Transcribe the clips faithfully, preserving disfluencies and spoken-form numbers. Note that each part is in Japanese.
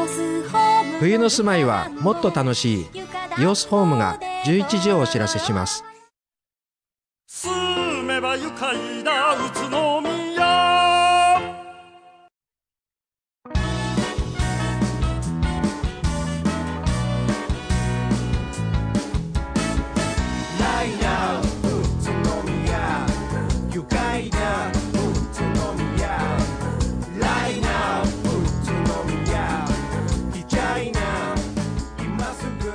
冬の住まいはもっと楽しい。イオスホームがじゅういちじをお知らせします。 住めば愉快な宇都宮。 ライナー宇都宮、愉快な宇都宮。ライナー宇都宮、来ちゃいな今すぐ。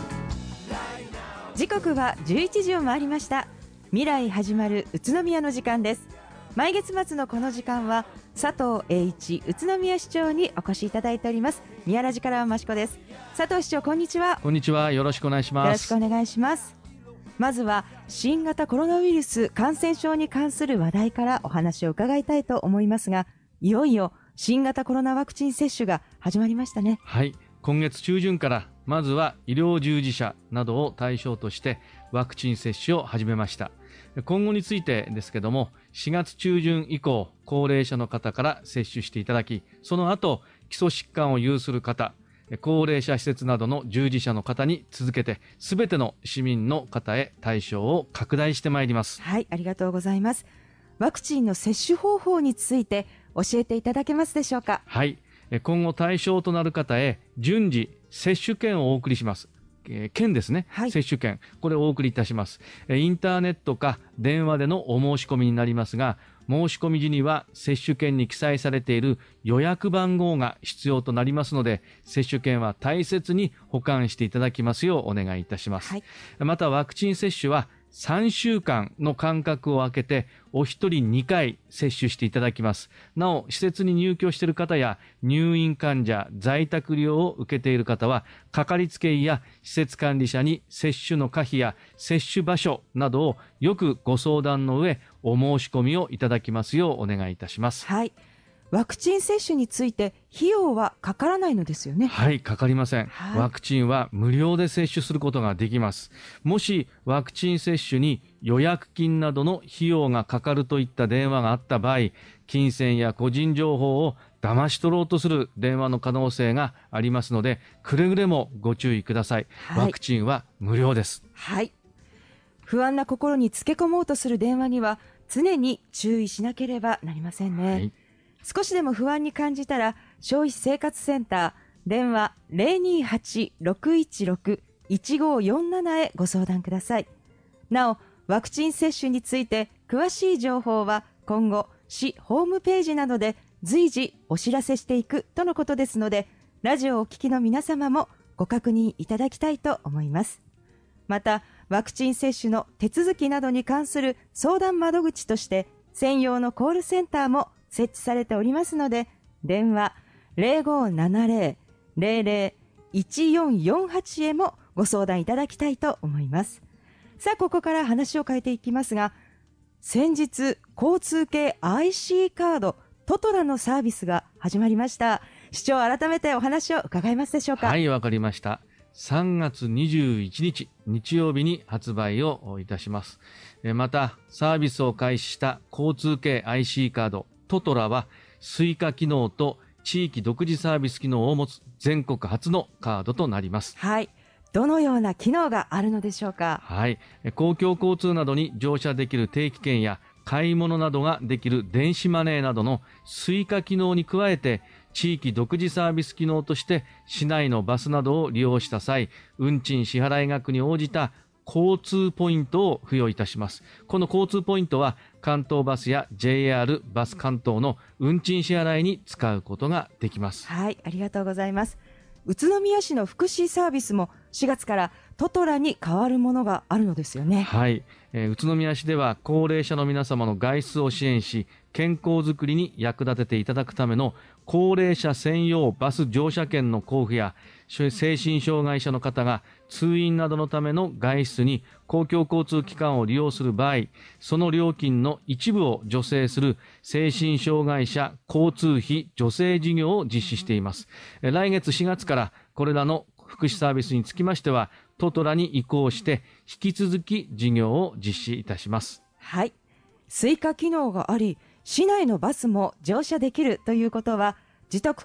時刻はじゅういちじを回りました。未来始まる宇都宮の時間です。毎月末のこの時間は佐藤栄一宇都宮市長にお越しいただいております。宮ラジからは益子です。佐藤市長、こんにちは。 こんにちは、よろしくお願いします。 よろしくお願いします。まずは新型コロナウイルス感染症に関する話題からお話を伺いたいと思いますが、いよいよ新型コロナワクチン接種が始まりましたね。 はい、今月中旬からまずは医療従事者などを対象としてワクチン接種を始めました。今後についてですけども、しがつ中旬以降、高齢者の方から接種していただき、その後基礎疾患を有する方、高齢者施設などの従事者の方に続けて、すべての市民の方へ対象を拡大してまいります。 はい、ありがとうございます。ワクチンの接種方法について教えていただけますでしょうか。 はい、今後対象となる方へ順次接種券をお送りします。券ですね、はい、接種券、これをお送りいたします。インターネットか電話でのお申し込みになりますが、申し込み時には接種券に記載されている予約番号が必要となりますので、接種券は大切に保管していただきますようお願いいたします。はい、またワクチン接種はさんしゅうかんの間隔を空けてお一人にかい接種していただきます。なお、施設に入居している方や入院患者、在宅療養を受けている方は、かかりつけ医や施設管理者に接種の可否や接種場所などをよくご相談の上、お申し込みをいただきますようお願いいたします。 はい。ワクチン接種について費用はかからないのですよね。 はい、かかりません。 はい、 ワクチンは無料で接種することができます。もしワクチン接種に予約金などの費用がかかるといった電話があった場合、金銭や個人情報を騙し取ろうとする電話の可能性がありますので、くれぐれもご注意ください。はい、ワクチンは無料です。 はい。不安な心につけ込もうとする電話には常に注意しなければなりませんね。はい、少しでも不安に感じたら消費生活センター電話 ゼロにはち ろくいちろく いちごよんなな へご相談ください。なお、ワクチン接種について詳しい情報は今後市ホームページなどで随時お知らせしていくとのことですので、ラジオをお聞きの皆様もご確認いただきたいと思います。またワクチン接種の手続きなどに関する相談窓口として専用のコールセンターも設置されておりますので、電話 ゼロごななゼロ ゼロゼロ いちよんよんはち へもご相談いただきたいと思います。さあ、ここから話を変えていきますが、先日交通系 アイシー カードトトラのサービスが始まりました。市長、改めてお話を伺えますでしょうか。 はい、わかりました。さんがつにじゅういちにち日曜日に発売をいたします。またサービスを開始した交通系 アイシー カードトトラはスイカ機能と地域独自サービス機能を持つ全国初のカードとなります。 はい、どのような機能があるのでしょうか。 はい、公共交通などに乗車できる定期券や買い物などができる電子マネーなどのスイカ機能に加えて、地域独自サービス機能として市内のバスなどを利用した際、運賃支払い額に応じた交通ポイントを付与いたします。この交通ポイントは関東バスや ジェイアール バス関東の運賃支払いに使うことができます。 はい、ありがとうございます。宇都宮市の福祉サービスもしがつからトトラに変わるものがあるのですよね。 はい、えー、宇都宮市では高齢者の皆様の外出を支援し、健康づくりに役立てていただくための高齢者専用バス乗車券の交付や、精神障害者の方が通院などのための外出に公共交通機関を利用する場合、その料金の一部を助成する精神障害者交通費助成事業を実施しています。来月しがつからこれらの福祉サービスにつきましてはトトラに移行して引き続き事業を実施いたします。 はい、スイカ機能があり市内のバスも乗車できるということは、自宅から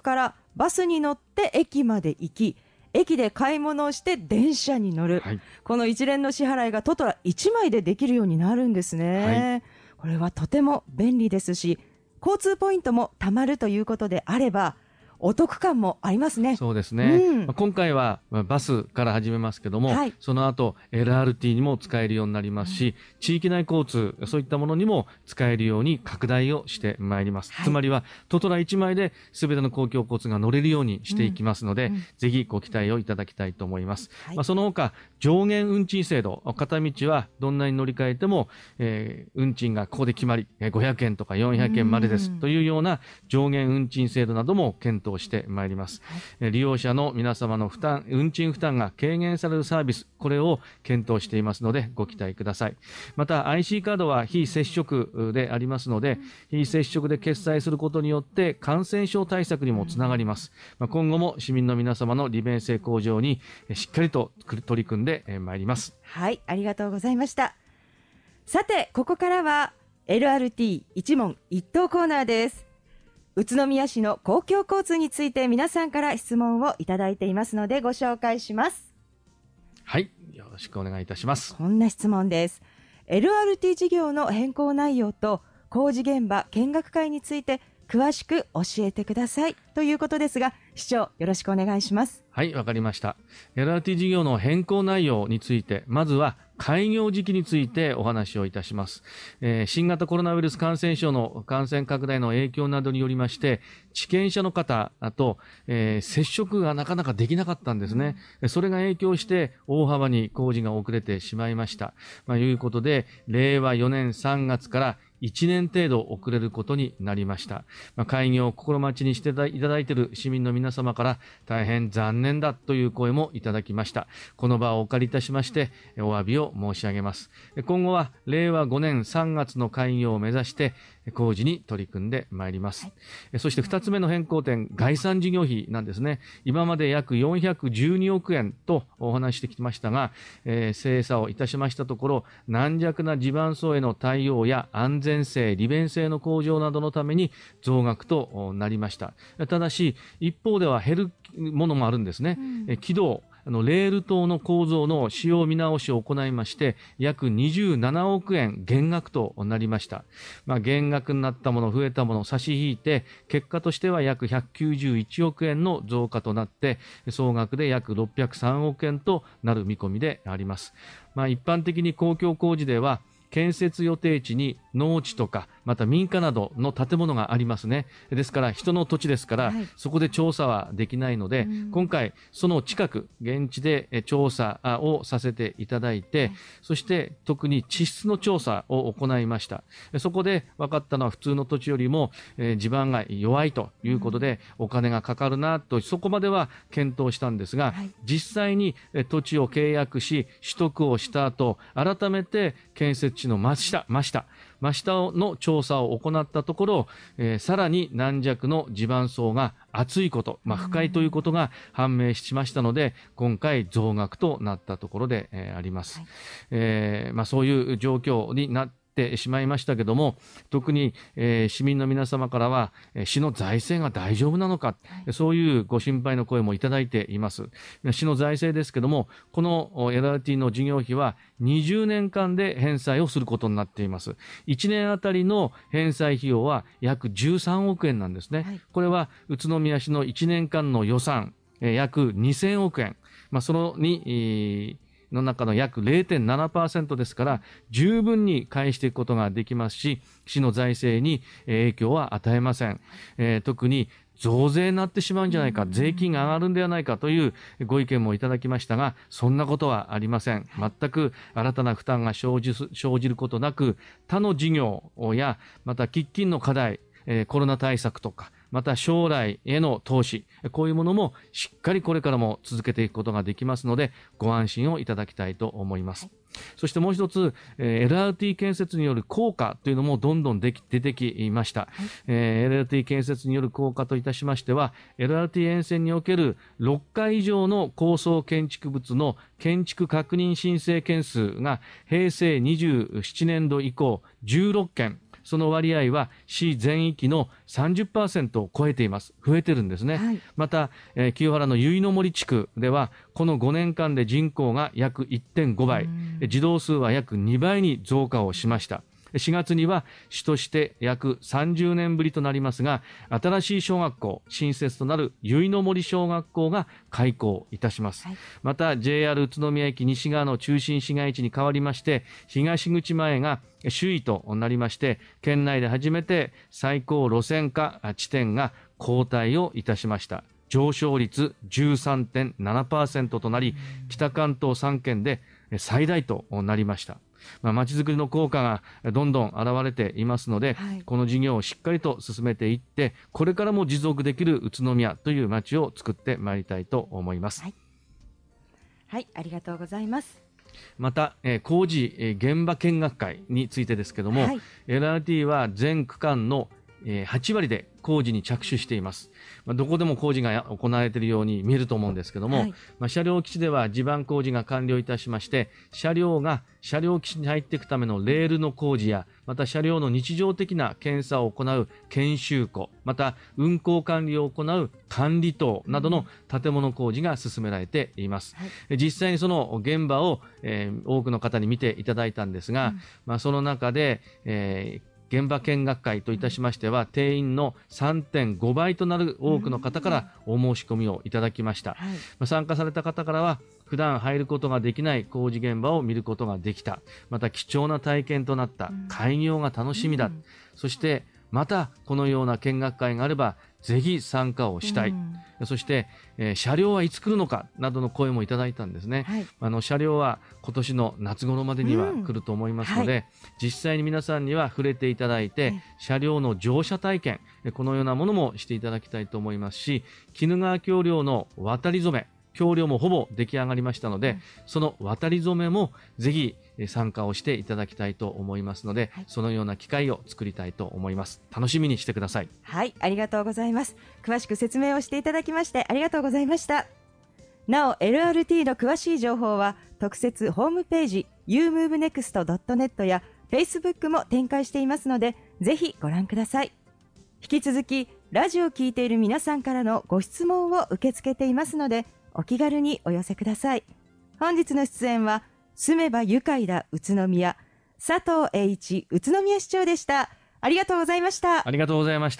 バスに乗って駅まで行き、駅で買い物をして電車に乗る、はい、この一連の支払いがトトラいちまいでできるようになるんですね、はい、これはとても便利ですし、交通ポイントも貯まるということであればお得感もありますね。 そうですね、うん、今回はバスから始めますけども、はい、その後 エルアールティー にも使えるようになりますし、うん、地域内交通そういったものにも使えるように拡大をしてまいります、はい、つまりはトトラいちまいで全ての公共交通が乗れるようにしていきますので、うんうん、ぜひご期待をいただきたいと思います、はい、まあ、その他上限運賃制度、片道はどんなに乗り換えても、えー、運賃がここで決まりごひゃくえんとかよんひゃくえんまでですというような上限運賃制度なども検討してまいります、はい、利用者の皆様の負担、運賃負担が軽減されるサービス、これを検討していますのでご期待ください。また アイシー カードは非接触でありますので、非接触で決済することによって感染症対策にもつながります、まあ、今後も市民の皆様の利便性向上にしっかりと取り組んでまいります。 はい、ありがとうございました。さてここからは エルアールティー 一問一答コーナーです。宇都宮市の公共交通について皆さんから質問をいただいていますのでご紹介します。 はい、よろしくお願いいたします。 こんな質問です。 エルアールティー 事業の変更内容と工事現場見学会について詳しく教えてくださいということですが、市長よろしくお願いします。 はい、わかりました。 エルアールティー 事業の変更内容について、まずは開業時期についてお話をいたします、えー、新型コロナウイルス感染症の感染拡大の影響などによりまして地権者の方と、えー、接触がなかなかできなかったんですね、うん、それが影響して大幅に工事が遅れてしまいました、まあ、いうことでれいわよねんさんがつからいちねん程度遅れることになりました。まあ、開業を心待ちにしていただいている市民の皆様から大変残念だという声もいただきました。この場をお借りいたしましてお詫びを申し上げます。今後はれいわごねんさんがつの開業を目指して工事に取り組んでまいります。はい、そしてふたつめの変更点、概算事業費なんですね。今まで約よんひゃくじゅうにおくえんとお話してきましたが、えー、精査をいたしましたところ、軟弱な地盤層への対応や安全性、利便性の向上などのために増額となりました。ただし、一方では減るものもあるんですね。うん、軌道あのレール等の構造の使用見直しを行いまして約にじゅうななおくえん減額となりました。まあ、減額になったもの増えたものを差し引いて結果としては約ひゃくきゅうじゅういちおくえんの増加となって総額で約ろっぴゃくさんおくえんとなる見込みであります。まあ、一般的に公共工事では建設予定地に農地とかまた民家などの建物がありますね。ですから人の土地ですから、はい、そこで調査はできないので、うん、今回その近く現地で調査をさせていただいて、はい、そして特に地質の調査を行いました。そこで分かったのは普通の土地よりも、えー、地盤が弱いということで、うん、お金がかかるなとそこまでは検討したんですが、はい、実際に土地を契約し取得をした後改めて建設地の真下真下真下の調査を行ったところ、えー、さらに軟弱の地盤層が厚いこと、まあ、深いということが判明しましたので、今回増額となったところで、えー、あります。はい、えーまあ、そういう状況になっててしまいましたけども、特に、えー、市民の皆様からは、えー、市の財政が大丈夫なのか、はい、そういうご心配の声もいただいています。市の財政ですけども、この エルアールティー の事業費はにじゅうねんかんで返済をすることになっています。いちねんあたりの返済費用は約じゅうさんおくえんなんですね。はい、これは宇都宮市のいちねんかんの予算、えー、約にせんおくえん、まあ、そのに、えーの中の約 れいてんななパーセント ですから十分に返していくことができますし、市の財政に影響は与えません。えー、特に増税になってしまうんじゃないか、税金が上がるんではないかというご意見もいただきましたが、そんなことはありません。全く新たな負担が生じ、生じることなく、他の事業やまた喫緊の課題、えー、コロナ対策とかまた将来への投資、こういうものもしっかりこれからも続けていくことができますので、ご安心をいただきたいと思います。はい、そしてもう一つ、えー、エルアールティー 建設による効果というのもどんどんでき出てきました。はい、えー、エルアールティー 建設による効果といたしましては、エルアールティー 沿線におけるろっかい以上の高層建築物の建築確認申請件数が平成にじゅうななねんど以降じゅうろっけん、 その割合は市全域の さんじゅっパーセント を超えています。増えてるんですね。はい、また、えー、清原の結の森地区ではこのごねんかんで人口が約 いってんごばい、児童数は約にばいに増加をしました。しがつには市として約さんじゅうねんぶりとなりますが、新しい小学校、新設となる結の森小学校が開校いたします。はい、また ジェイアール 宇都宮駅西側の中心市街地に変わりまして、東口前が首位となりまして、県内で初めて最高路線価地点が後退をいたしました。上昇率 じゅうさんてんななパーセント となり、北関東さん県で最大となりました。まあ、町づくりの効果がどんどん現れていますので、はい、この事業をしっかりと進めていって、これからも持続できる宇都宮という町を作ってまいりたいと思います。 はい、はい、ありがとうございます。 また、えー、工事、えー、現場見学会についてですけども、はい、エルアールティー は全区間のえー、はちわりで工事に着手しています。まあ、どこでも工事が行われているように見えると思うんですけども、はい、まあ、車両基地では地盤工事が完了いたしまして、車両が車両基地に入っていくためのレールの工事や、また車両の日常的な検査を行う研修庫、また運行管理を行う管理棟などの建物工事が進められています。はい、実際にその現場を、えー、多くの方に見ていただいたんですが、うん、まあ、その中で、えー現場見学会といたしましては、定員の さんてんごばいとなる多くの方からお申し込みをいただきました。はい、まあ、参加された方からは、普段入ることができない工事現場を見ることができた。また貴重な体験となった。開業が楽しみだ。そして、またこのような見学会があれば、ぜひ参加をしたい。そして、えー、車両はいつ来るのかなどの声もいただいたんですね。はい、あの車両は今年の夏頃までには来ると思いますので、うん、はい、実際に皆さんには触れていただいて、はい、車両の乗車体験、このようなものもしていただきたいと思いますし、鬼怒川橋梁の渡り初め、橋梁もほぼ出来上がりましたので、うん、その渡り初めもぜひ参加をしていただきたいと思いますので、はい、そのような機会を作りたいと思います。楽しみにしてください。 はい、ありがとうございます。詳しく説明をしていただきましてありがとうございました。なお エルアールティー の詳しい情報は特設ホームページ ユームーブネクストドットネット や Facebook も展開していますので、ぜひご覧ください。引き続きラジオを聞いている皆さんからのご質問を受け付けていますので、お気軽にお寄せください。本日の出演は住めば愉快だ宇都宮、佐藤栄一宇都宮市長でした。ありがとうございました。 ありがとうございました。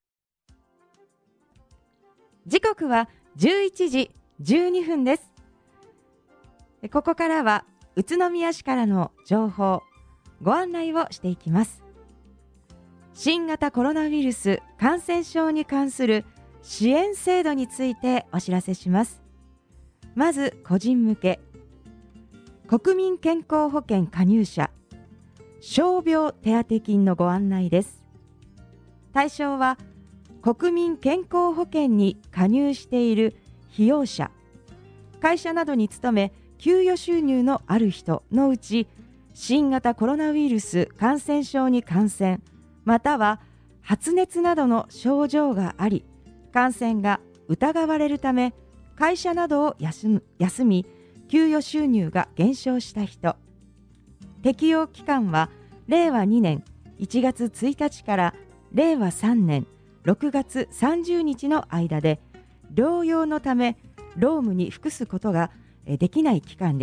時刻はじゅういちじじゅうにふんです。ここからは宇都宮市からの情報、ご案内をしていきます。新型コロナウイルス感染症に関する支援制度についてお知らせします。まず個人向け、国民健康保険加入者傷病手当金のご案内です。対象は国民健康保険に加入している被用者、会社などに勤め給与収入のある人のうち、新型コロナウイルス感染症に感染、または発熱などの症状があり、感染が疑われるため会社などを休む、休み給与収入が減少した人。適用期間はれいわにねんいちがつついたちかられいわさんねんろくがつさんじゅうにちの間で、療養のため労務に服すことができない期間です。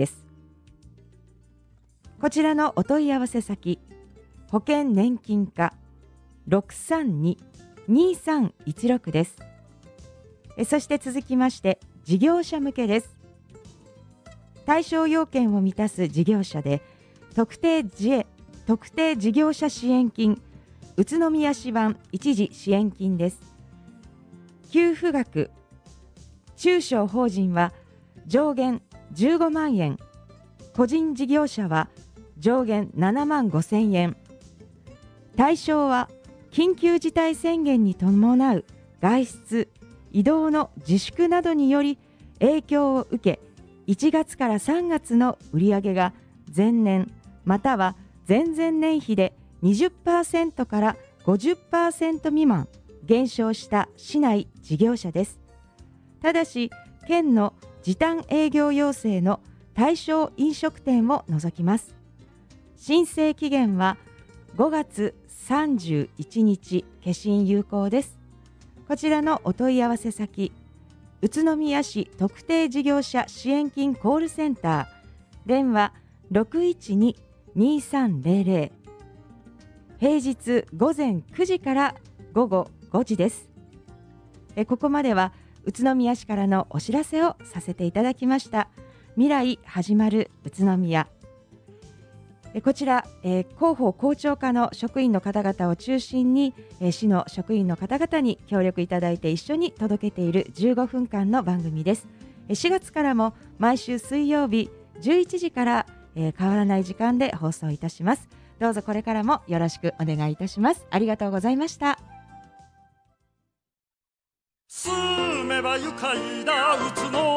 こちらのお問い合わせ先、保険年金課 ろくさんに にさんいちろく です。そして続きまして事業者向けです。対象要件を満たす事業者で特定自営特定事業者支援金宇都宮市版一時支援金です。給付額、中小法人は上限じゅうごまんえん、個人事業者は上限ななまんごせんえん。対象は緊急事態宣言に伴う外出移動の自粛などにより影響を受け、いちがつからさんがつの売上が前年または前々年比で にじゅっパーセント から ごじゅっパーセント 未満減少した市内事業者です。ただし県の時短営業要請の対象飲食店を除きます。申請期限はごがつさんじゅういちにち消印有効です。こちらのお問い合わせ先、宇都宮市特定事業者支援金コールセンター、電話 ろくいちに にさんぜろぜろ、平日午前くじから午後ごじです。えここまでは宇都宮市からのお知らせをさせていただきました。未来始まる宇都宮。えこちら、えー、広報広聴課の職員の方々を中心に、えー、市の職員の方々に協力いただいて一緒に届けているじゅうごふんかんの番組です。えしがつからも毎週水曜日じゅういちじから、えー、変わらない時間で放送いたします。どうぞこれからもよろしくお願いいたします。ありがとうございました。 住めば愉快な宇都